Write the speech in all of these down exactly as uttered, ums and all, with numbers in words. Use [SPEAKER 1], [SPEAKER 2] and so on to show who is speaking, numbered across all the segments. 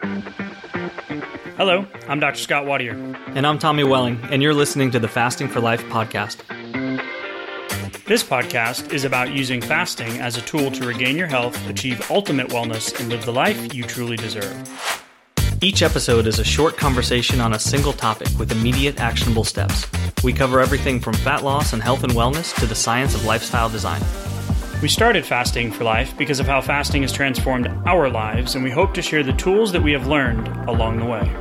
[SPEAKER 1] Hello, I'm Doctor Scott Watier.
[SPEAKER 2] And I'm Tommy Welling, and you're listening to the Fasting for Life podcast.
[SPEAKER 1] This podcast is about using fasting as a tool to regain your health, achieve ultimate wellness, and live the life you truly deserve.
[SPEAKER 2] Each episode is a short conversation on a single topic with immediate actionable steps. We cover everything from fat loss and health and wellness to the science of lifestyle design.
[SPEAKER 1] We started Fasting for Life because of how fasting has transformed our lives, and we hope to share the tools that we have learned along the way.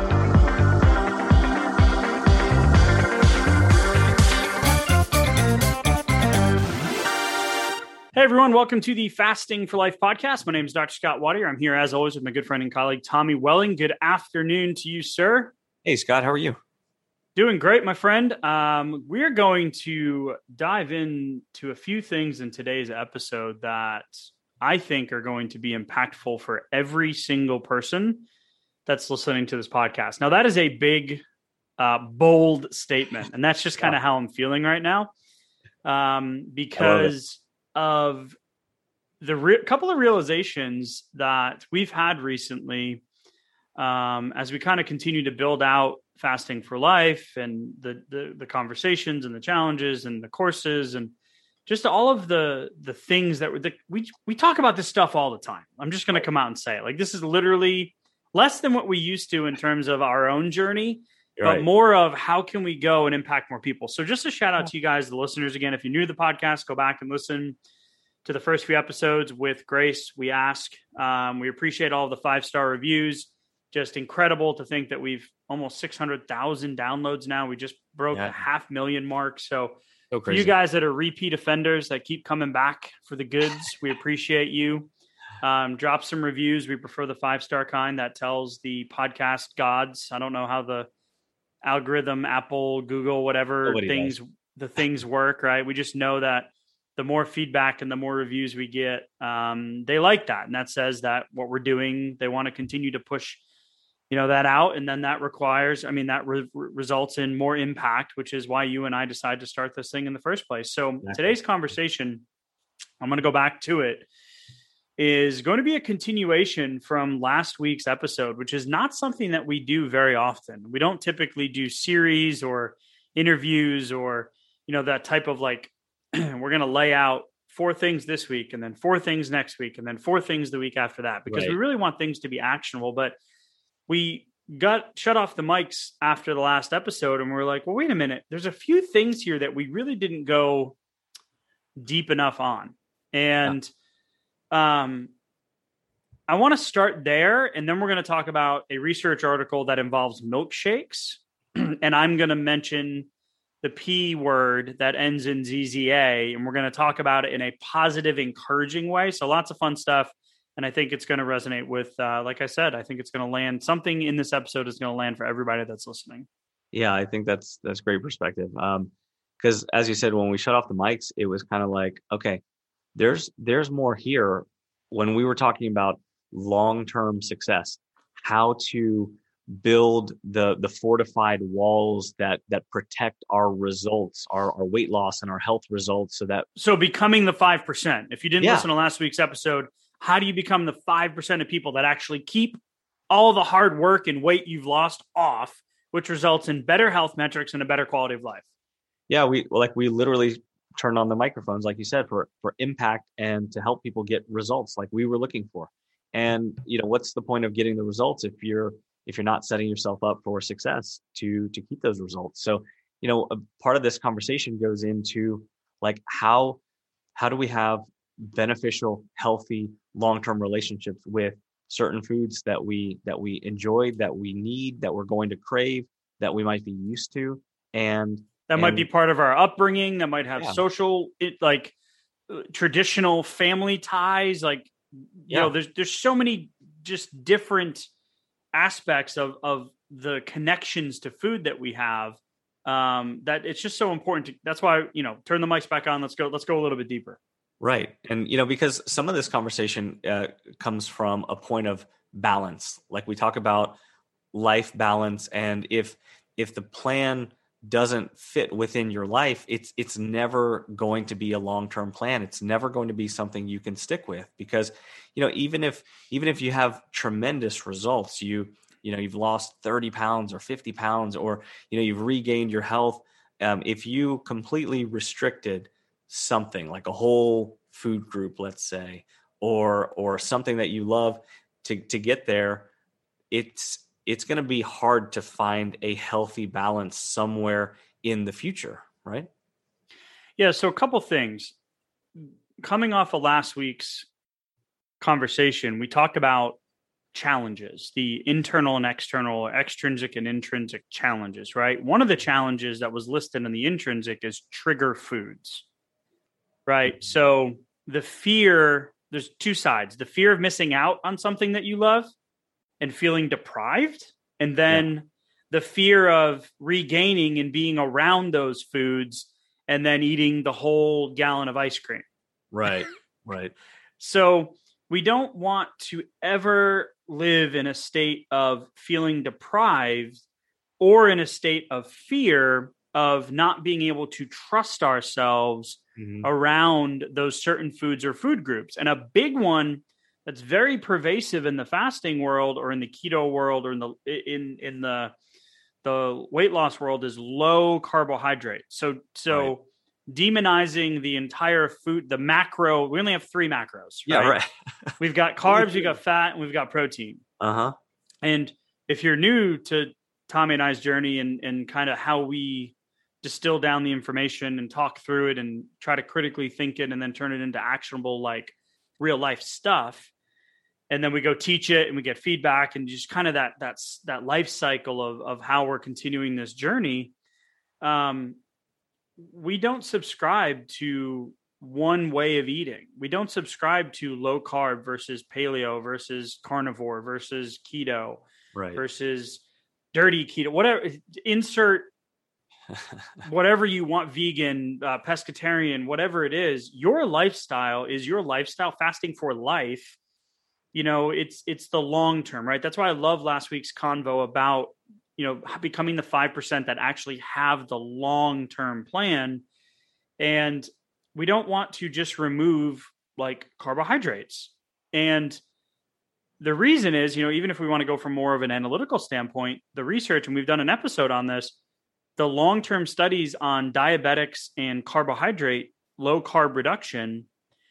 [SPEAKER 1] Hey everyone, welcome to the Fasting for Life podcast. My name is Doctor Scott Watier. I'm here as always with my good friend and colleague, Tommy Welling. Good afternoon to you, sir.
[SPEAKER 3] Hey Scott, how are you?
[SPEAKER 1] Doing great, my friend. Um, we're going to dive into a few things in today's episode that I think are going to be impactful for every single person that's listening to this podcast. Now, that is a big, uh, bold statement, and that's just kind of how I'm feeling right now um, because of the re- couple of realizations that we've had recently um, as we kind of continue to build out Fasting for Life and the, the the conversations and the challenges and the courses and just all of the the things that the, we we talk about this stuff all the time. I'm just going to come out and say it. Like, this is literally less than what we used to in terms of our own journey, You're but right. more of how can we go and impact more people. So just a shout out to you guys, the listeners. Again, if you're new to the podcast, go back and listen to the first few episodes with Grace. We ask, um, we appreciate all the five-star reviews. Just incredible to think that we've almost six hundred thousand downloads now. We just broke yeah. the half million mark. So, so for you guys that are repeat offenders that keep coming back for the goods, we appreciate you. Um, drop some reviews. We prefer the five-star kind that tells the podcast gods. I don't know how the algorithm, Apple, Google, whatever Nobody things, does. the things work, right? We just know that the more feedback and the more reviews we get, um, they like that. And that says that what we're doing, they want to continue to push you know, that out. And then that requires, I mean, that re- results in more impact, which is why you and I decided to start this thing in the first place. So exactly. Today's conversation, I'm going to go back to it, is going to be a continuation from last week's episode, which is not something that we do very often. We don't typically do series or interviews or, you know, that type of like, we're going to lay out four things this week and then four things next week and then four things the week after that, because right. we really want things to be actionable. But we got shut off the mics after the last episode and we're like, well, wait a minute. There's a few things here that we really didn't go deep enough on. And yeah. um, I want to start there. And then we're going to talk about a research article that involves milkshakes. And I'm going to mention the P word that ends in Z Z A. And we're going to talk about it in a positive, encouraging way. So lots of fun stuff. And I think it's going to resonate with, uh, like I said, I think it's going to land something in this episode is going to land for everybody that's listening.
[SPEAKER 3] Yeah, I think that's that's great perspective. Um, because as you said, when we shut off the mics, it was kind of like, okay, there's there's more here. When we were talking about long-term success, how to build the the fortified walls that that protect our results, our, our weight loss and our health results, so that
[SPEAKER 1] so becoming the five percent. If you didn't
[SPEAKER 3] yeah.
[SPEAKER 1] listen to last week's episode. How do you become the five percent of people that actually keep all the hard work and weight you've lost off, which results in better health metrics and a better quality of life?
[SPEAKER 3] Yeah, we like we literally turned on the microphones, like you said, for for impact and to help people get results like we were looking for. And you know, what's the point of getting the results if you're if you're not setting yourself up for success to to keep those results? So, you know, a part of this conversation goes into like how how do we have beneficial, healthy, long-term relationships with certain foods that we that we enjoy, that we need, that we're going to crave, that we might be used to, and
[SPEAKER 1] that
[SPEAKER 3] and,
[SPEAKER 1] might be part of our upbringing, that might have
[SPEAKER 3] yeah.
[SPEAKER 1] social it like uh, traditional family ties, like you
[SPEAKER 3] yeah.
[SPEAKER 1] know there's there's so many just different aspects of of the connections to food that we have, um that it's just so important to, that's why, you know, turn the mics back on. Let's go let's go a little bit deeper.
[SPEAKER 3] Right. And, you know, because some of this conversation uh, comes from a point of balance. Like we talk about life balance. And if if the plan doesn't fit within your life, it's it's never going to be a long-term plan. It's never going to be something you can stick with, because, you know, even if even if you have tremendous results, you you know, you've lost thirty pounds or fifty pounds, or, you know, you've regained your health. Um, if you completely restricted something like a whole food group, let's say, or or something that you love, to to get there, it's it's going to be hard to find a healthy balance somewhere in the future, right?
[SPEAKER 1] Yeah. So a couple things coming off of last week's conversation, we talked about challenges, the internal and external, extrinsic and intrinsic challenges, right? One of the challenges that was listed in the intrinsic is trigger foods, right? So the fear, there's two sides, the fear of missing out on something that you love and feeling deprived, and then yeah. the fear of regaining and being around those foods and then eating the whole gallon of ice cream.
[SPEAKER 3] Right, right.
[SPEAKER 1] So we don't want to ever live in a state of feeling deprived or in a state of fear of not being able to trust ourselves mm-hmm. around those certain foods or food groups. And a big one that's very pervasive in the fasting world or in the keto world or in the in in the the weight loss world is low carbohydrate. So so right. demonizing the entire food, the macro, we only have three macros. Right?
[SPEAKER 3] Yeah, right.
[SPEAKER 1] We've got carbs, we've got fat, and we've got protein.
[SPEAKER 3] Uh-huh.
[SPEAKER 1] And if you're new to Tommy and I's journey and and kind of how we distill down the information and talk through it and try to critically think it and then turn it into actionable, like real life stuff. And then we go teach it and we get feedback and just kind of that, that's that life cycle of, of how we're continuing this journey. Um, we don't subscribe to one way of eating. We don't subscribe to low carb versus paleo versus carnivore versus keto
[SPEAKER 3] right.
[SPEAKER 1] versus dirty keto, whatever, insert whatever you want, vegan, uh, pescatarian, whatever it is. Your lifestyle is your lifestyle. Fasting for life, you know, it's it's the long term, right? That's why I love last week's convo about, you know, becoming the five percent that actually have the long term plan. And we don't want to just remove like carbohydrates. And the reason is, you know, even if we want to go from more of an analytical standpoint, the research, and we've done an episode on this, the long-term studies on diabetics and carbohydrate, low carb reduction,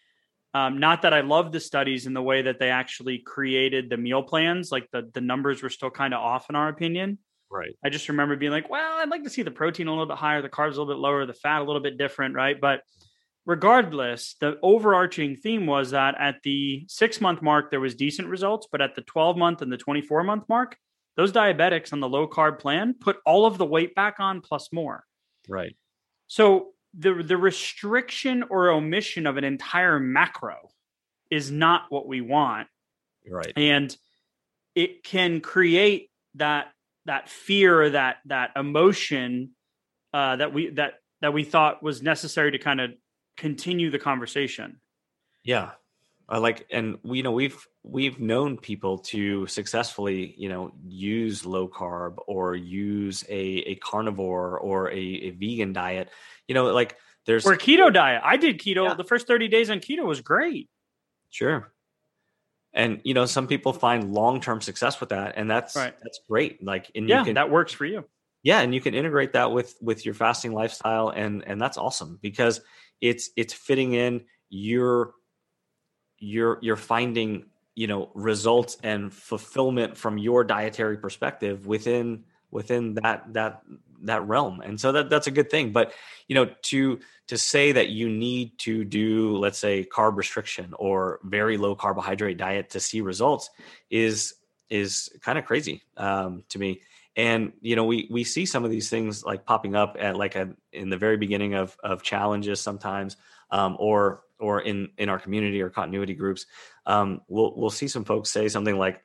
[SPEAKER 1] um, not that I love the studies in the way that they actually created the meal plans, like the, the numbers were still kind of off in our opinion.
[SPEAKER 3] Right.
[SPEAKER 1] I just remember being like, well, I'd like to see the protein a little bit higher, the carbs a little bit lower, the fat a little bit different, right? But regardless, the overarching theme was that at the six-month mark, there was decent results, but at the twelve-month and the twenty-four-month mark, those diabetics on the low-carb plan put all of the weight back on plus more.
[SPEAKER 3] Right.
[SPEAKER 1] So the, the restriction or omission of an entire macro is not what we want.
[SPEAKER 3] Right.
[SPEAKER 1] And it can create that that fear or that that emotion uh, that we that that we thought was necessary to kind of continue the conversation.
[SPEAKER 3] Yeah. I like, and we, you know, we've, we've known people to successfully, you know, use low carb or use a, a carnivore or a, a vegan diet, you know, like there's
[SPEAKER 1] or a keto diet. I did keto.
[SPEAKER 3] Yeah.
[SPEAKER 1] The first thirty days on keto was great.
[SPEAKER 3] Sure. And, you know, some people find long-term success with that, and that's,
[SPEAKER 1] right.
[SPEAKER 3] that's great. Like, and
[SPEAKER 1] yeah,
[SPEAKER 3] you can,
[SPEAKER 1] that works for you.
[SPEAKER 3] Yeah. And you can integrate that with, with your fasting lifestyle. And, and that's awesome because it's, it's fitting in your, you're, you're finding, you know, results and fulfillment from your dietary perspective within, within that, that, that realm. And so that, that's a good thing. But, you know, to, to say that you need to do, let's say, carb restriction or very low carbohydrate diet to see results is, is kind of crazy um, to me. And, you know, we, we see some of these things like popping up at like a, in the very beginning of, of challenges sometimes, um, or, or in, in our community or continuity groups. Um, we'll, we'll see some folks say something like,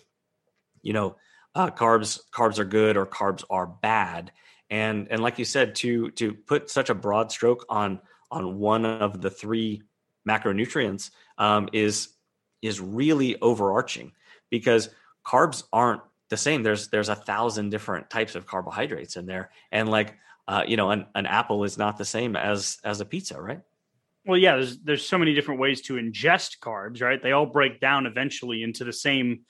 [SPEAKER 3] you know, uh, carbs, carbs are good or carbs are bad. And, and like you said, to, to put such a broad stroke on, on one of the three macronutrients um, is, is really overarching because carbs aren't the same. There's, there's a thousand different types of carbohydrates in there. And like, uh, you know, an, an apple is not the same as as a pizza, right?
[SPEAKER 1] Well, yeah, there's there's so many different ways to ingest carbs, right? They all break down eventually into the same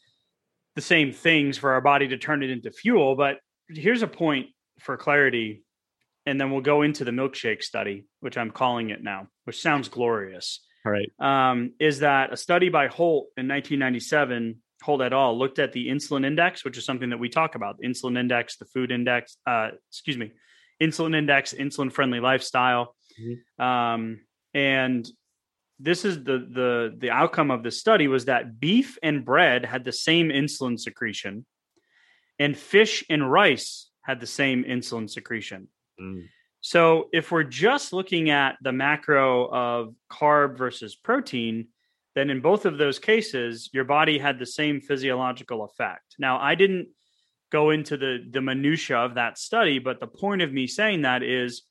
[SPEAKER 1] the same things for our body to turn it into fuel. But here's a point for clarity, and then we'll go into the milkshake study, which I'm calling it now, which sounds glorious.
[SPEAKER 3] All right.
[SPEAKER 1] Um, is that a study by Holt in nineteen ninety-seven, Holt et al., looked at the insulin index, which is something that we talk about, the insulin index, the food index, uh, excuse me, insulin index, insulin-friendly lifestyle. Mm-hmm. Um, and this is the, the, the outcome of the study was that beef and bread had the same insulin secretion, and fish and rice had the same insulin secretion. Mm. So if we're just looking at the macro of carb versus protein, then in both of those cases, your body had the same physiological effect. Now, I didn't go into the, the minutia of that study, but the point of me saying that is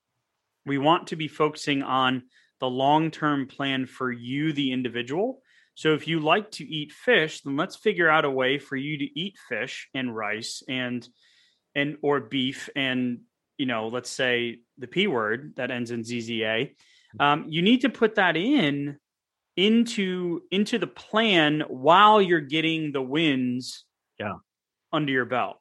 [SPEAKER 1] we want to be focusing on the long-term plan for you, the individual. So if you like to eat fish, then let's figure out a way for you to eat fish and rice and and or beef and, you know, let's say the P word that ends in Z Z A. Um, you need to put that in into into the plan while you're getting the wins
[SPEAKER 3] yeah.
[SPEAKER 1] under your belt.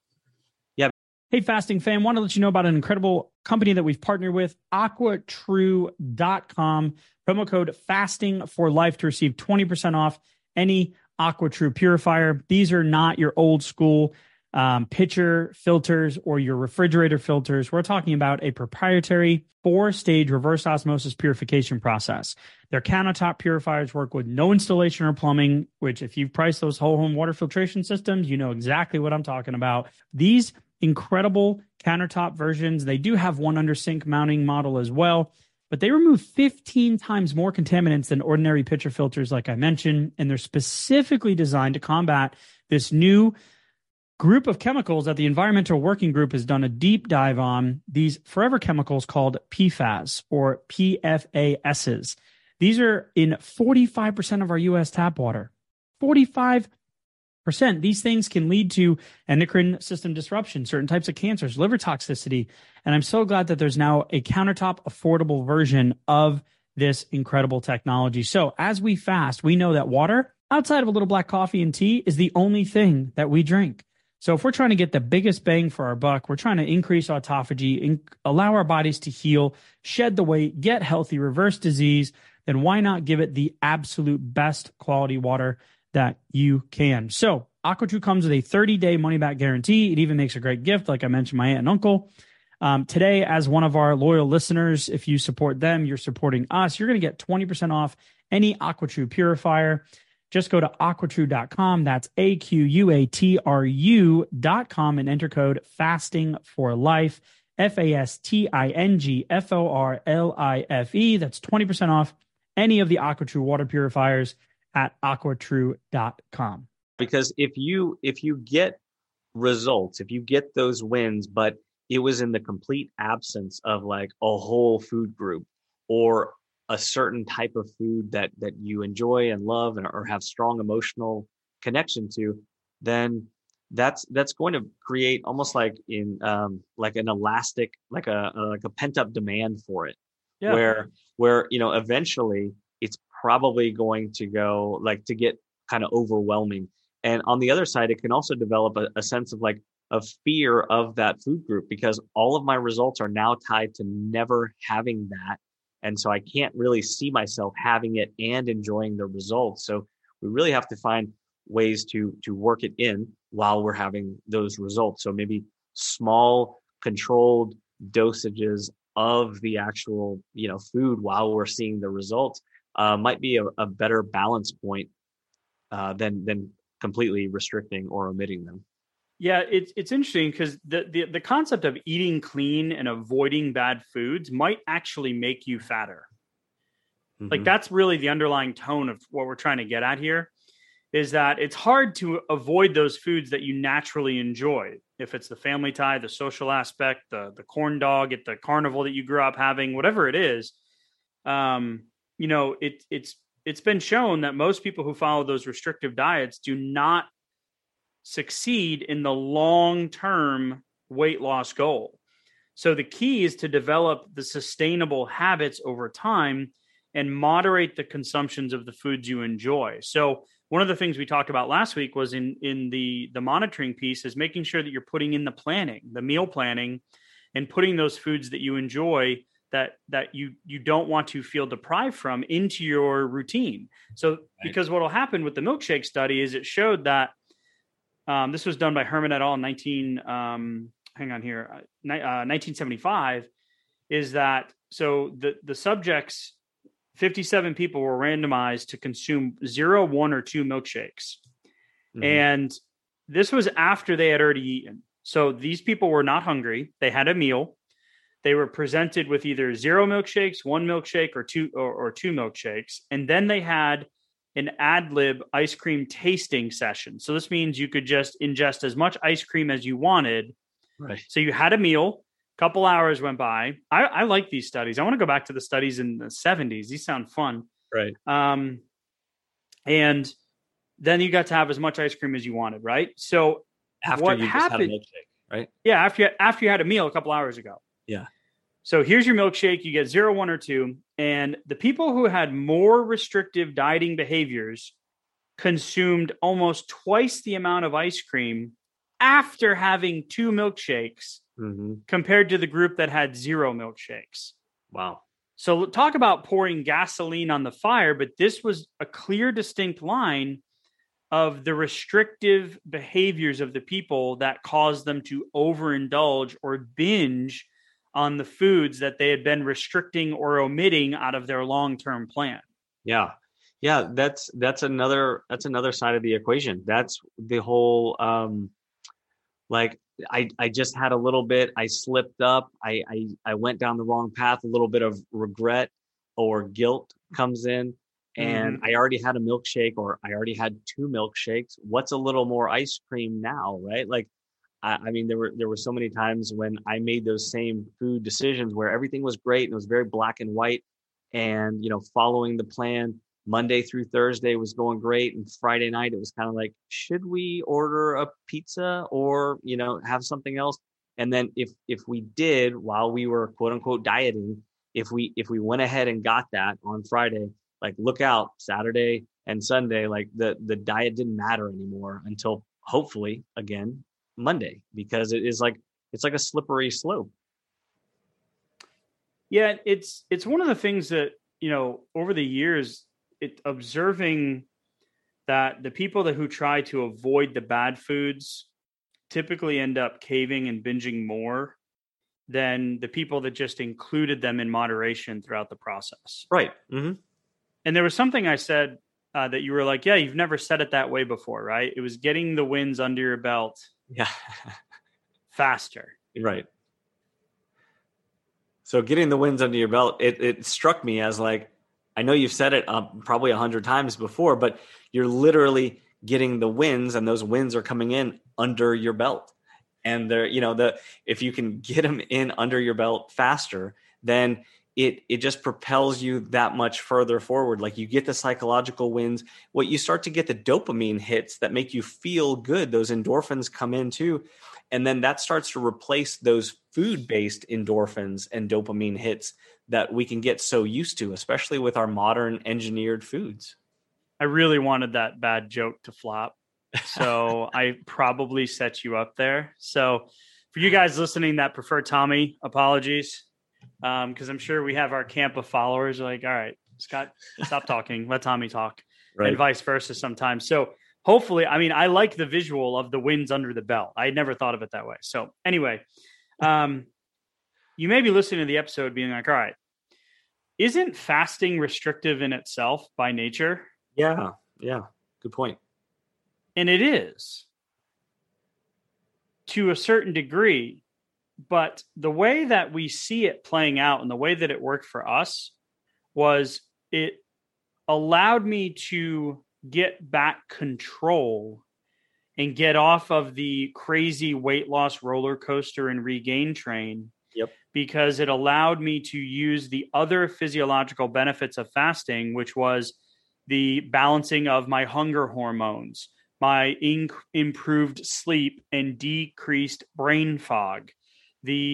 [SPEAKER 4] Hey, Fasting fam, want to let you know about an incredible company that we've partnered with, aqua true dot com. Promo code FASTING for life to receive twenty percent off any AquaTrue purifier. These are not your old school um, pitcher filters or your refrigerator filters. We're talking about a proprietary four-stage reverse osmosis purification process. Their countertop purifiers work with no installation or plumbing, which if you've priced those whole home water filtration systems, you know exactly what I'm talking about. These incredible countertop versions. They do have one under sink mounting model as well, but they remove fifteen times more contaminants than ordinary pitcher filters, like I mentioned, and they're specifically designed to combat this new group of chemicals that the Environmental Working Group has done a deep dive on, these forever chemicals called P FAS or P F A Ss. These are in forty-five percent of our U S tap water. forty-five percent. These things can lead to endocrine system disruption, certain types of cancers, liver toxicity. And I'm so glad that there's now a countertop affordable version of this incredible technology. So as we fast, we know that water, outside of a little black coffee and tea, is the only thing that we drink. So if we're trying to get the biggest bang for our buck, we're trying to increase autophagy, in, allow our bodies to heal, shed the weight, get healthy, reverse disease, then why not give it the absolute best quality water that you can? So AquaTrue comes with a thirty-day money-back guarantee. It even makes a great gift, like I mentioned, my aunt and uncle. Um, today, as one of our loyal listeners, if you support them, you're supporting us. You're going to get twenty percent off any AquaTrue purifier. Just go to aqua true dot com. That's A Q U A T R U dot com and enter code FASTING for life. F A S T I N G F O R L I F E. That's twenty percent off any of the AquaTrue water purifiers at aqua true dot com.
[SPEAKER 3] Because if you if you get results, if you get those wins, but it was in the complete absence of like a whole food group or a certain type of food that that you enjoy and love and or have strong emotional connection to, then that's that's going to create almost like in um, like an elastic, like a, a like a pent up demand for it, yeah. where where you know eventually it's probably going to go like to get kind of overwhelming. And on the other side, it can also develop a, a sense of like a fear of that food group because all of my results are now tied to never having that. And so I can't really see myself having it and enjoying the results. So we really have to find ways to to work it in while we're having those results. So maybe small controlled dosages of the actual, you know, food while we're seeing the results uh, might be a, a better balance point uh, than than completely restricting or omitting them.
[SPEAKER 1] Yeah, it's it's interesting because the, the the concept of eating clean and avoiding bad foods might actually make you fatter. Mm-hmm. Like that's really the underlying tone of what we're trying to get at here, is that it's hard to avoid those foods that you naturally enjoy. If it's the family tie, the social aspect, the the corn dog at the carnival that you grew up having, whatever it is, um, you know, it it's it's been shown that most people who follow those restrictive diets do not succeed in the long-term weight loss goal. So the key is to develop the sustainable habits over time and moderate the consumptions of the foods you enjoy. So one of the things we talked about last week was in, in the, the monitoring piece is making sure that you're putting in the planning, the meal planning, and putting those foods that you enjoy that that you you don't want to feel deprived from into your routine. So right. Because what will happen with the milkshake study is it showed that um, this was done by Herman et al. in nineteen um, hang on here uh, nineteen seventy-five, is that so the the subjects, fifty-seven people were randomized to consume zero, one, or two milkshakes, mm-hmm. and this was after they had already eaten. So these people were not hungry; they had a meal. They were presented with either zero milkshakes, one milkshake, or two or, or two milkshakes. And then they had an ad lib ice cream tasting session. So this means you could just ingest as much ice cream as you wanted.
[SPEAKER 3] Right.
[SPEAKER 1] So you had a meal, a couple hours went by. I, I like these studies. I want to go back to the studies in the seventies. These sound fun.
[SPEAKER 3] Right.
[SPEAKER 1] Um, and then you got to have as much ice cream as you wanted, right? So
[SPEAKER 3] after
[SPEAKER 1] what
[SPEAKER 3] you
[SPEAKER 1] happened,
[SPEAKER 3] just had a milkshake, right?
[SPEAKER 1] Yeah, after you, after you had a meal a couple hours ago.
[SPEAKER 3] Yeah.
[SPEAKER 1] So here's your milkshake. You get zero, one, or two. And the people who had more restrictive dieting behaviors consumed almost twice the amount of ice cream after having two milkshakes
[SPEAKER 3] mm-hmm.
[SPEAKER 1] compared to the group that had zero milkshakes.
[SPEAKER 3] Wow.
[SPEAKER 1] So talk about pouring gasoline on the fire, but this was a clear, distinct line of the restrictive behaviors of the people that caused them to overindulge or binge on the foods that they had been restricting or omitting out of their long-term plan.
[SPEAKER 3] Yeah. Yeah. That's, that's another, that's another side of the equation. That's the whole, um, like I, I just had a little bit, I slipped up. I, I, I went down the wrong path. A little bit of regret or guilt comes in, and mm-hmm. I already had a milkshake, or I already had two milkshakes. What's a little more ice cream now? Right. Like, I, I mean, there were, there were so many times when I made those same food decisions where everything was great and it was very black and white, and, you know, following the plan Monday through Thursday was going great. And Friday night, it was kind of like, should we order a pizza or, you know, have something else? And then if, if we did, while we were quote unquote dieting, if we, if we went ahead and got that on Friday, like look out, Saturday and Sunday, like the, the diet didn't matter anymore until hopefully again, Monday, because it is like, it's like a slippery slope.
[SPEAKER 1] Yeah. It's, it's one of the things that, you know, over the years, it observing that the people that who try to avoid the bad foods typically end up caving and binging more than the people that just included them in moderation throughout the process.
[SPEAKER 3] Right. Mm-hmm.
[SPEAKER 1] And there was something I said uh, that you were like, yeah, you've never said it that way before, right? It was getting the wins under your belt.
[SPEAKER 3] Yeah.
[SPEAKER 1] faster.
[SPEAKER 3] Right. So getting the wins under your belt, it, it struck me as like, I know you've said it um, probably a hundred times before, but you're literally getting the wins, and those wins are coming in under your belt. And they're, you know, the, if you can get them in under your belt faster, then it, it just propels you that much further forward. Like you get the psychological wins, what you start to get the dopamine hits that make you feel good. Those endorphins come in too. And then that starts to replace those food-based endorphins and dopamine hits that we can get so used to, especially with our modern engineered foods.
[SPEAKER 1] I really wanted that bad joke to flop, so I probably set you up there. So for you guys listening that prefer Tommy, apologies, because um, I'm sure we have our camp of followers like, all right, Scott, stop talking, let Tommy talk, right. And vice versa sometimes. So hopefully, I mean, I like the visual of the wins under the belt. I never thought of it that way. So anyway, um, you may be listening to the episode being like, all right, isn't fasting restrictive in itself by nature?
[SPEAKER 3] Yeah. Yeah. Good point.
[SPEAKER 1] And it is to a certain degree, but the way that we see it playing out and the way that it worked for us was it allowed me to get back control and get off of the crazy weight loss roller coaster and regain train.
[SPEAKER 3] Yep. Because
[SPEAKER 1] it allowed me to use the other physiological benefits of fasting, which was the balancing of my hunger hormones, my inc- improved sleep and decreased brain fog, the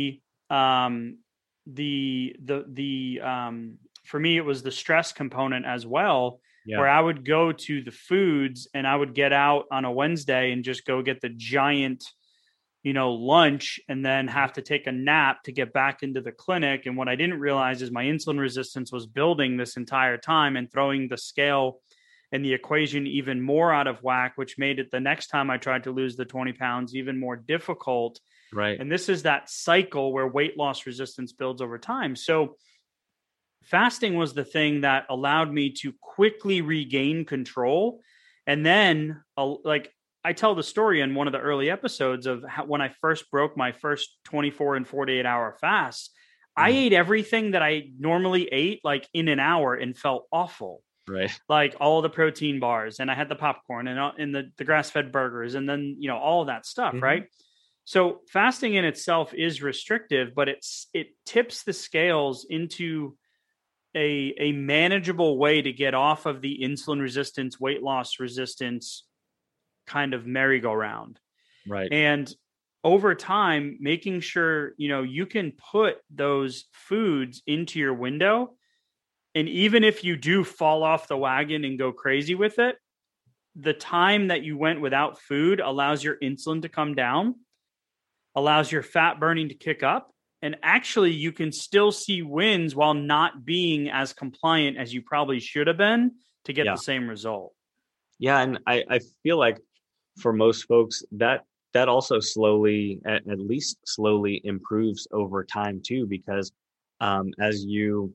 [SPEAKER 1] um, the the the um, for me, it was the stress component as well,
[SPEAKER 3] Yeah.
[SPEAKER 1] where I would go to the foods and I would get out on a Wednesday and just go get the giant, you know, lunch and then have to take a nap to get back into the clinic. And what I didn't realize is my insulin resistance was building this entire time and throwing the scale and the equation even more out of whack, which made it the next time I tried to lose the twenty pounds even more difficult.
[SPEAKER 3] Right.
[SPEAKER 1] And this is that cycle where weight loss resistance builds over time. So fasting was the thing that allowed me to quickly regain control. And then, uh, like I tell the story in one of the early episodes of how, when I first broke my first twenty-four and forty-eight hour fast, mm-hmm. I ate everything that I normally ate like in an hour and felt awful.
[SPEAKER 3] Right.
[SPEAKER 1] Like all the protein bars, and I had the popcorn and, uh, and the, the grass-fed burgers, and then, you know, all of that stuff. Mm-hmm. Right. So fasting in itself is restrictive, but it's, it tips the scales into a, a manageable way to get off of the insulin resistance, weight loss resistance kind of merry-go-round.
[SPEAKER 3] Right.
[SPEAKER 1] And over time, making sure, you know, you can put those foods into your window. And even if you do fall off the wagon and go crazy with it, the time that you went without food allows your insulin to come down, allows your fat burning to kick up. And actually, you can still see wins while not being as compliant as you probably should have been to get
[SPEAKER 3] yeah.
[SPEAKER 1] the same result.
[SPEAKER 3] Yeah. And I, I feel like for most folks, that that also slowly, at, at least slowly improves over time too, because um, as you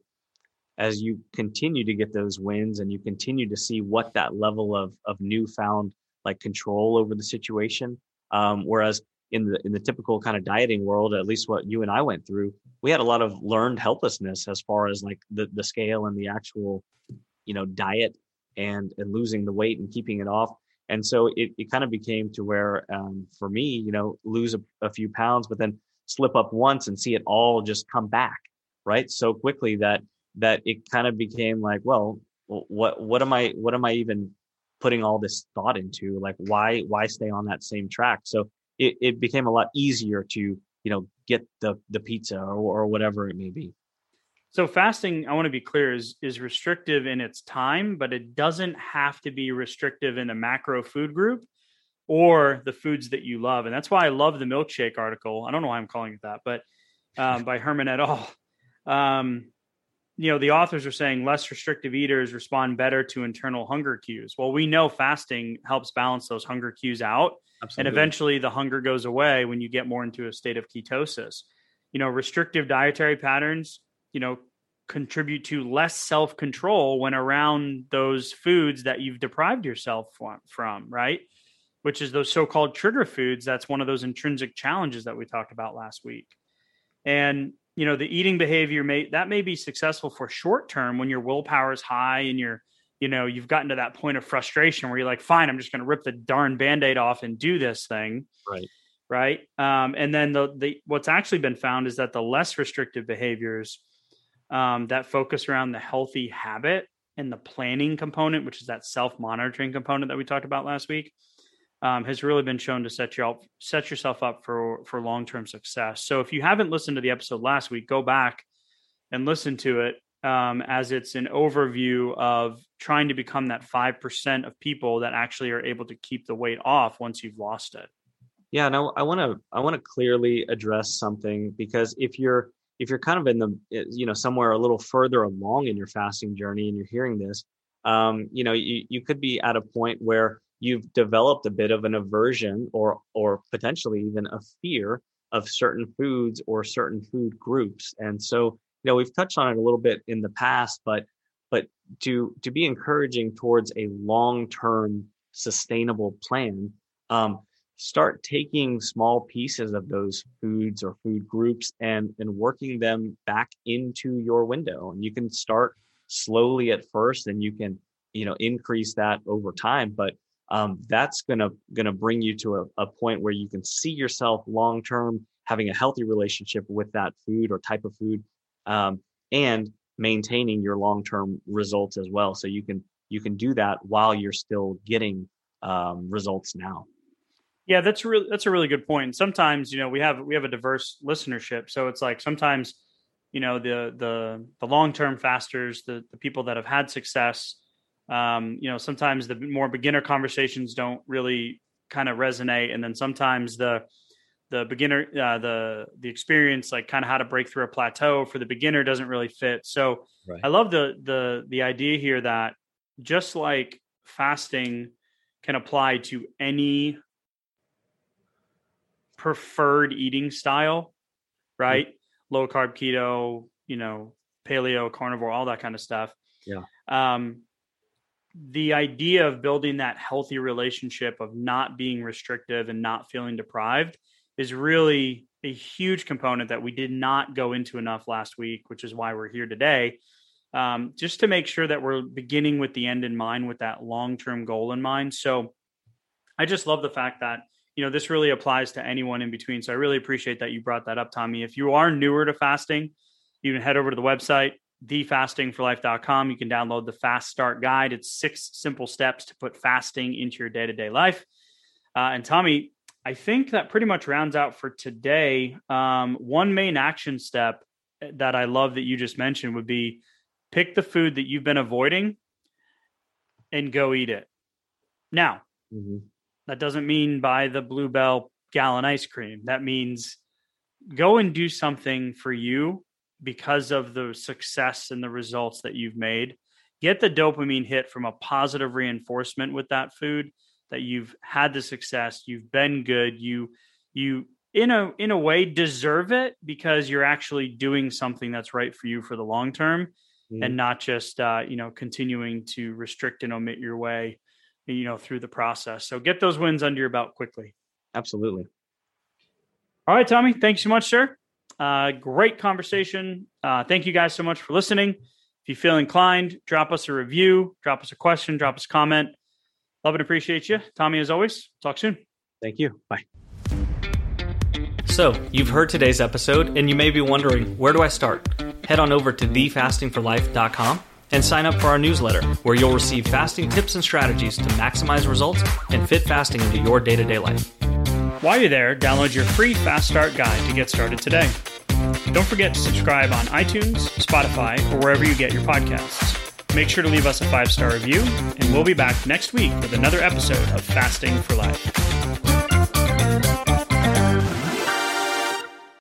[SPEAKER 3] as you continue to get those wins and you continue to see what that level of of newfound like control over the situation, um, whereas in the in the typical kind of dieting world, at least what you and I went through, we had a lot of learned helplessness as far as like the the scale and the actual, you know, diet and and losing the weight and keeping it off. And so it, it kind of became to where um, for me, you know, lose a, a few pounds, but then slip up once and see it all just come back, right? So quickly that that it kind of became like, well, what what am I what am I even putting all this thought into? Like, why why stay on that same track? So it, it became a lot easier to, you know, get the the pizza or, or whatever it may be.
[SPEAKER 1] So fasting, I want to be clear, is is restrictive in its time, but it doesn't have to be restrictive in a macro food group or the foods that you love. And that's why I love the milkshake article. I don't know why I'm calling it that, but um, by Herman et al. Um, you know, the authors are saying less restrictive eaters respond better to internal hunger cues. Well, we know fasting helps balance those hunger cues out. Absolutely. And eventually the hunger goes away when you get more into a state of ketosis. You know, restrictive dietary patterns, you know, contribute to less self-control when around those foods that you've deprived yourself from, right? Which is those so-called trigger foods. That's one of those intrinsic challenges that we talked about last week. And, you know, the eating behavior may, that may be successful for short term when your willpower is high and you're, you know, you've gotten to that point of frustration where you're like, fine, I'm just going to rip the darn Band-Aid off and do this thing.
[SPEAKER 3] Right.
[SPEAKER 1] Right. Um, and then the, the, what's actually been found is that the less restrictive behaviors um, that focus around the healthy habit and the planning component, which is that self-monitoring component that we talked about last week, um, has really been shown to set you up, set yourself up for, for long-term success. So if you haven't listened to the episode last week, go back and listen to it um, as it's an overview of trying to become that five percent of people that actually are able to keep the weight off once you've lost it.
[SPEAKER 3] Yeah, no, I want to I want to clearly address something, because if you're if you're kind of in the, you know, somewhere a little further along in your fasting journey and you're hearing this, um, you know, you, you could be at a point where you've developed a bit of an aversion or or potentially even a fear of certain foods or certain food groups. And so, you know, we've touched on it a little bit in the past, but but to to be encouraging towards a long-term sustainable plan, um, start taking small pieces of those foods or food groups and, and working them back into your window. And you can start slowly at first and you can, you know, increase that over time. But um, that's going to going to bring you to a, a point where you can see yourself long-term having a healthy relationship with that food or type of food, um, and maintaining your long-term results as well. So you can you can do that while you're still getting um, results now.
[SPEAKER 1] Yeah, that's really that's a really good point. Sometimes, you know, we have we have a diverse listenership, so it's like sometimes, you know, the the the long term fasters, the the people that have had success, um, you know, sometimes the more beginner conversations don't really kind of resonate, and then sometimes the the beginner uh, the the experience, like kind of how to break through a plateau for the beginner, doesn't really fit. So
[SPEAKER 3] Right.
[SPEAKER 1] I love the the the idea here that just like fasting can apply to any preferred eating style, right? Mm-hmm. Low carb, keto, you know, paleo, carnivore, all that kind of stuff.
[SPEAKER 3] Yeah.
[SPEAKER 1] Um, the idea of building that healthy relationship of not being restrictive and not feeling deprived is really a huge component that we did not go into enough last week, which is why we're here today. Um, just to make sure that we're beginning with the end in mind, with that long-term goal in mind. So I just love the fact that, you know, this really applies to anyone in between. So I really appreciate that you brought that up, Tommy. If you are newer to fasting, you can head over to the website, the fasting for life dot com. You can download the Fast Start Guide. It's six simple steps to put fasting into your day-to-day life. Uh, and Tommy, I think that pretty much rounds out for today. Um, one main action step that I love that you just mentioned would be pick the food that you've been avoiding and go eat it. Now, mm-hmm. that doesn't mean buy the Bluebell gallon ice cream. That means go and do something for you because of the success and the results that you've made. Get the dopamine hit from a positive reinforcement with that food, that you've had the success, you've been good, you you in a in a way deserve it because you're actually doing something that's right for you for the long term, mm-hmm. and not just uh, you know, continuing to restrict and omit your way, you know, through the process. So get those wins under your belt quickly.
[SPEAKER 3] Absolutely.
[SPEAKER 1] All right, Tommy, thanks so much, sir. Uh, great conversation. Uh, thank you guys so much for listening. If you feel inclined, drop us a review, drop us a question, drop us a comment. Love and appreciate you. Tommy, as always, talk soon.
[SPEAKER 3] Thank you. Bye.
[SPEAKER 2] So, you've heard today's episode, and you may be wondering, where do I start? Head on over to the fasting for life dot com and sign up for our newsletter, where you'll receive fasting tips and strategies to maximize results and fit fasting into your day-to-day life.
[SPEAKER 1] While you're there, download your free Fast Start Guide to get started today. Don't forget to subscribe on iTunes, Spotify, or wherever you get your podcasts. Make sure to leave us a five-star review, and we'll be back next week with another episode of Fasting for Life.